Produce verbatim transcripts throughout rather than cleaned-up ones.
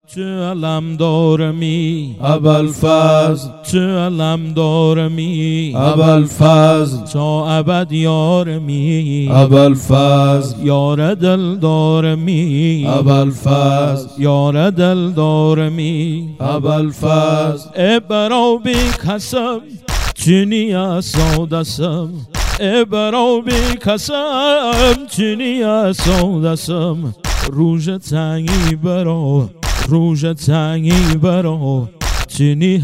چه علم دارمی ابوالفضل، چه علم دارمی ابوالفضل، تا ابد یارمی ابوالفضل، یار دل دارمی ابوالفضل، یار دل دارمی ابوالفضل. ابرو بی کسم چنی سودسم ابرو بی کسم چنی سودسم روژ تنگی برو روژ تنگی برو چنی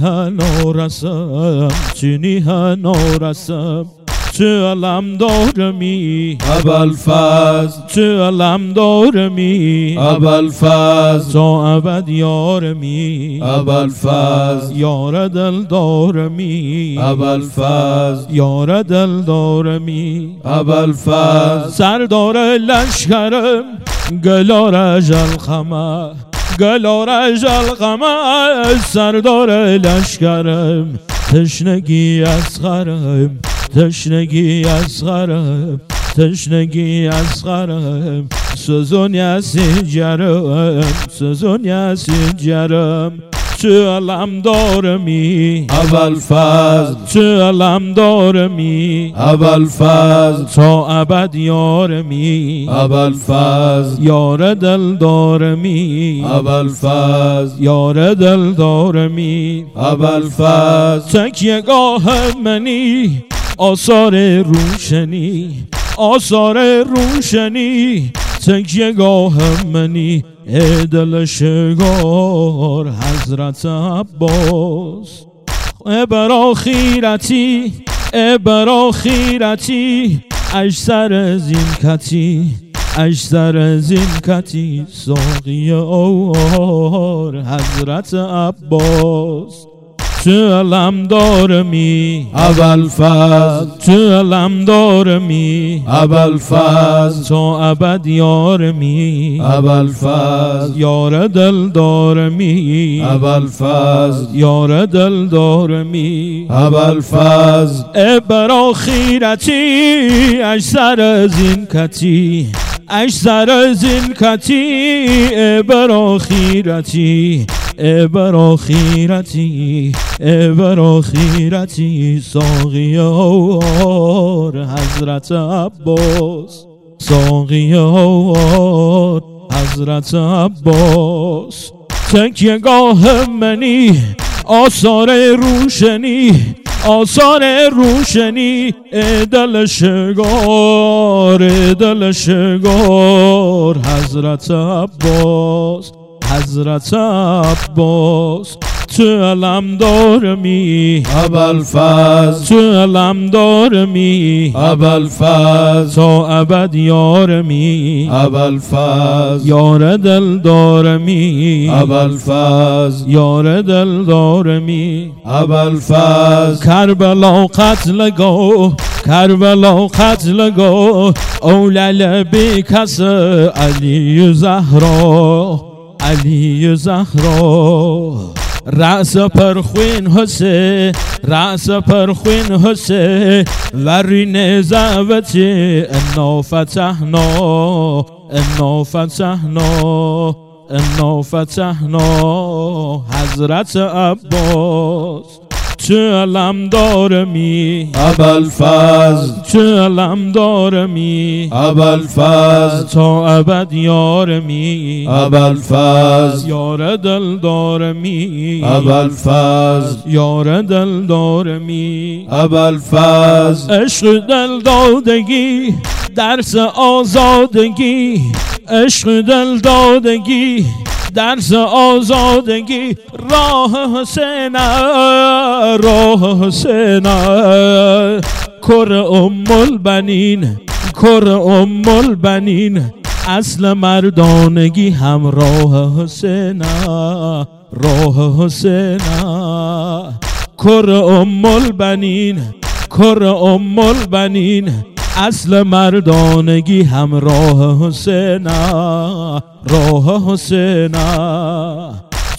نورسم چنی نورسم چه علم دارمی ابوالفضل، چه علم دارمی ابوالفضل، تا ابد یارمی ابوالفضل، یار دل دارمی ابوالفضل، یار دل دارمی ابوالفضل. سردار لشکرم گلار اجل خمه گلار اجل خمه سردار لشکرم تشنگی اصغرم تشنگی اصغرم تشنگی اصغرم سوزون یسی جرم سوزون یسی جرم چه علم دارمی ابوالفضل، چه علم دارمی ابوالفضل، تا ابد یارمی ابوالفضل، یار دل دارمی ابوالفضل، یار دل دارمی ابوالفضل. تکیه گاه منی آثار روشنی آثار روشنی تکیه گاه منی دل شگار حضرت عباس ابر خیرتی ابر خیرتی اش سر زینکتی اش سر زینکتی ساقی اوار حضرت عباس چه علم دارمی ابوالفضل، چه علم دارمی ابوالفضل، تا ابد یارمی ابوالفضل، یار دل دارمی ابوالفضل، یار دل دارمی ابوالفضل. ابر خیرتی اش سر زینکتی اش سر زینکتی ابر خیرتی ابر خیرتی ابر خیرتی ساقی اوار حضرت عباس ساقی اوار حضرت عباس تکیه گاه منی آثار روشنی آثار روشنی دل شگار دل شگار حضرت عباس حضرت عباس چه علم دارمی ابوالفضل، چه علم دارمی ابوالفضل، تا ابد یارمی ابوالفضل، یار دل دارمی ابوالفضل، یار دل دارمی ابوالفضل. کربلا قتل گو کربلا قتل گو اولل بی کس علی زهرا علی زهرا رأس پرخوین حسین رأس پرخوین حسین ورین زوتی انا فتحنا انا فتحنا انا فتحنا حضرت عباس چه علم دارمی ابوالفضل، چه علم دارمی ابوالفضل، تا ابد یارمی ابوالفضل، یار دل دارمی ابوالفضل، یار دل دارمی ابوالفضل. عشق دل دادگی درس آزادگی عشق دل دادگی درس آزادگی راه حسین راه حسین کر ام البنین کر ام البنین اصل مردانگی همراه حسین راه حسین کر ام البنین کر ام البنین اصل مردانگی همراه حسین راه حسین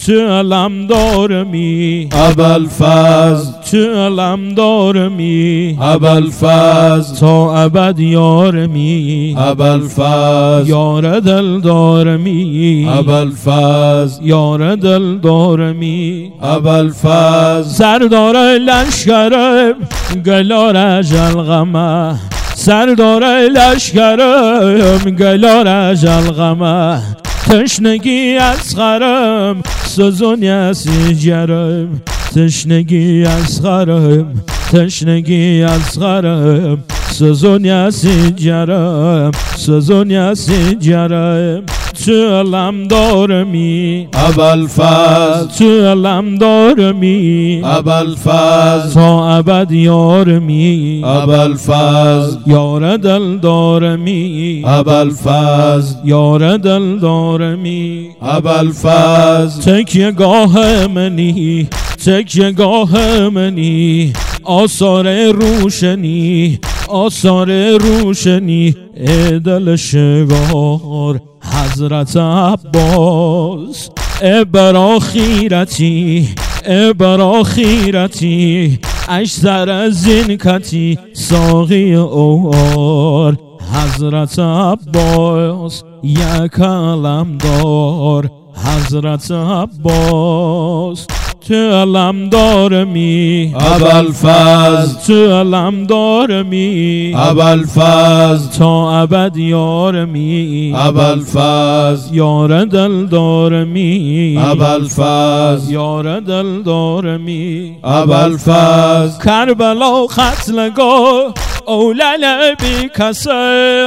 تو علم دارمی ابوالفضل تو علم دارمی ابوالفضل تا ابد یارمی ابوالفضل یار دل دارمی ابوالفضل یار دل دارمی ابوالفضل سردار لشکرم گلار اجل غمه سردار لشکرم گلار اجل غمه تشنگی از خرم سوزونی از جرم تشنگی از خرم تشنگی از خرم سوزونی از جرم سوزونی از جرم تو علم دارمی ابوالفضل تو علم دارمی ابوالفضل تا ابد یارمی ابوالفضل یار دل دارمی ابوالفضل یار دل دارمی ابوالفضل تکیه گاه منی تکیه گاه منی آثار روشنی آثار روشنی ای دل شگار حضرت عباس ای برا خیرتی ای برا خیرتی اشتر زینکتی ساقی اوار حضرت عباس یک علم دار حضرت عباس تو علم دارمی ابوالفضل تو علم دارمی ابوالفضل تا ابد یارمی ابوالفضل یار دل دارمی ابوالفضل یار دل دارمی ابوالفضل کربلا قتلگاه اولل بی کسه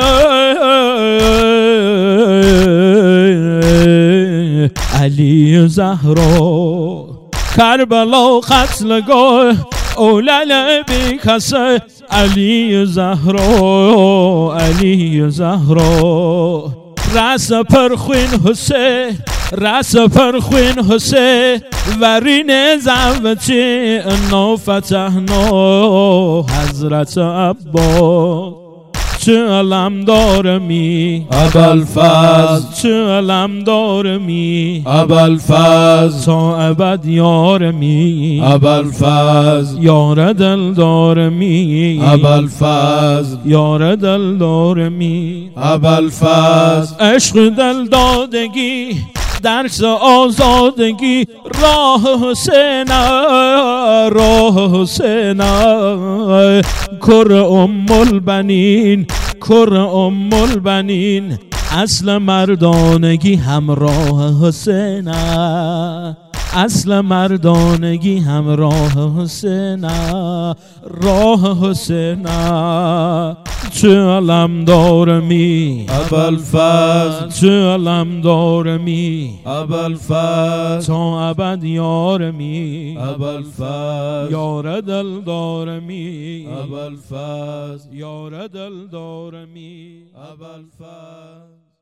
علی زهرا کربلا قتلگاه اولل بی کسه علی زهرا علی زهرا رأس پرخوین حسین رأس پرخوین حسین ورین زوجی انا فتحنا حضرت عباس تو علم دارمی ابوالفضل تو علم دارمی ابوالفضل تا ابد یارمی ابوالفضل یار دل دارمی ابوالفضل یار دل دارمی ابوالفضل عشق دل دادگی درس آزادگی راه حسین راه حسین کر ام البنین کر ام البنین اصل مردانگی همراه حسین اصل مردانگی همراه حسین راه حسین تو علم دارمی ابوالفضل تو علم دارمی ابوالفضل تا ابد یارمی ابوالفضل یار دل دارمی ابوالفضل یار دل دارمی ابوالفضل